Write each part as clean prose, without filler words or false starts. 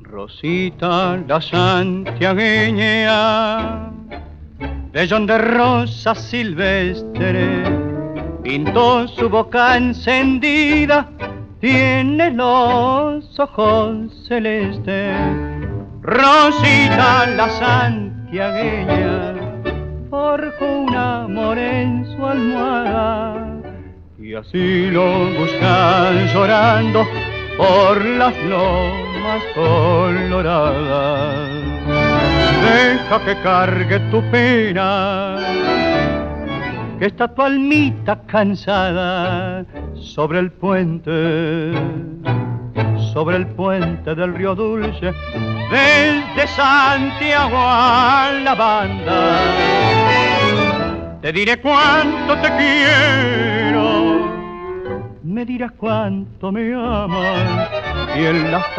Rosita la santiagueña, vellón de rosa silvestre, pintó su boca encendida, tiene los ojos celestes. Rosita la santiagueña forjó un amor en su almohada y así lo buscan llorando por las lomas coloradas. Deja que cargue tu pena, que está tu almita cansada sobre el puente del río Dulce, desde Santiago a la Banda. Te diré cuánto te quiero, me dirás cuánto me amas, y en las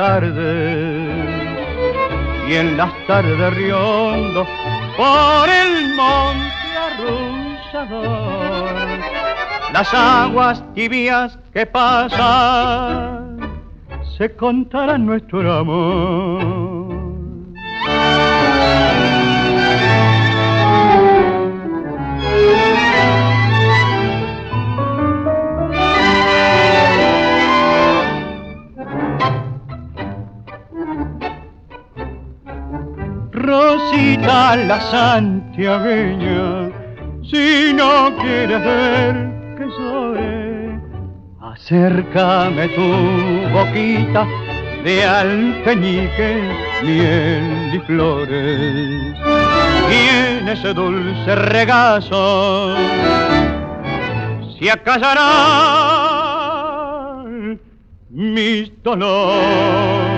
tardes riondo por el monte arrullador, las aguas tibias que pasan se contarán nuestro amor. Rosita la santiagueña, si no quieres ver que llore, acércame tu boquita de alfeñiques, miel y flores, y en ese dulce regazo se acallarán mis dolores.